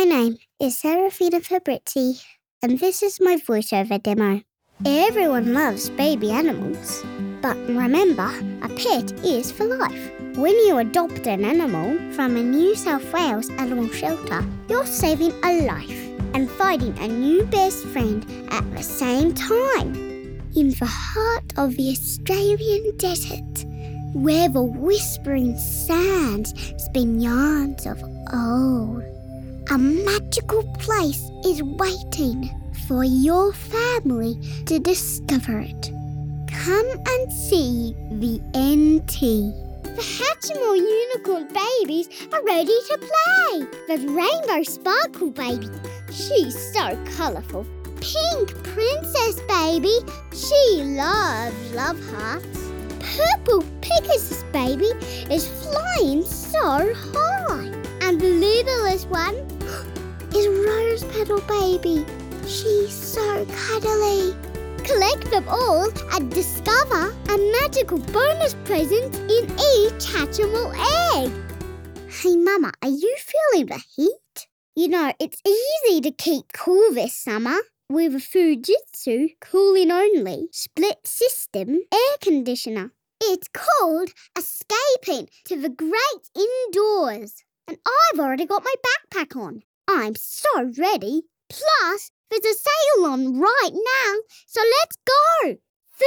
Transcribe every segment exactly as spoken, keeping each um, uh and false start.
name is Serafina Fabrizzi, and this is my voiceover demo. Everyone loves baby animals, but remember, a pet is for life. When you adopt an animal from a New South Wales animal shelter, you're saving a life and finding a new best friend at the same time. In the heart of the Australian desert, where the whispering sands spin yarns of old, a magical place is waiting for your family to discover it. Come and see the N T. The Hatchimal unicorn babies are ready to play. The Rainbow Sparkle baby, she's so colourful. Pink Princess baby, she loves love hearts. Purple Pegasus baby is flying so high. And the littlest one is Rose Petal baby. She's so cuddly. Collect them all and discover a magical bonus present in each Hatchimal egg. Hey Mama, are you feeling the heat? You know, it's easy to keep cool this summer with a Fujitsu cooling only split system air conditioner. It's called Escaping to the Great Indoors. And I've already got my backpack on. I'm so ready. Plus, there's a sale on right now, so let's go!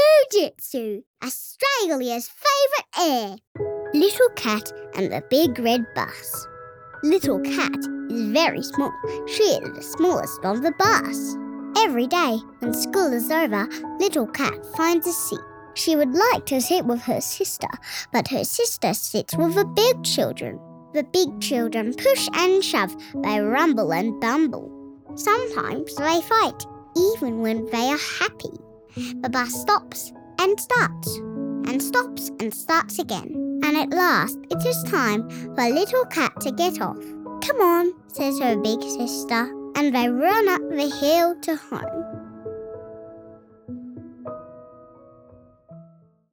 Fujitsu, Australia's favourite air. Little Cat and the Big Red Bus. Little Cat is very small. She is the smallest on the bus. Every day, when school is over, Little Cat finds a seat. She would like to sit with her sister, but her sister sits with the big children. The big children push and shove, they rumble and bumble. Sometimes they fight, even when they are happy. The bus stops and starts, and stops and starts again. And at last, it is time for Little Cat to get off. Come on, says her big sister, and they run up the hill to home.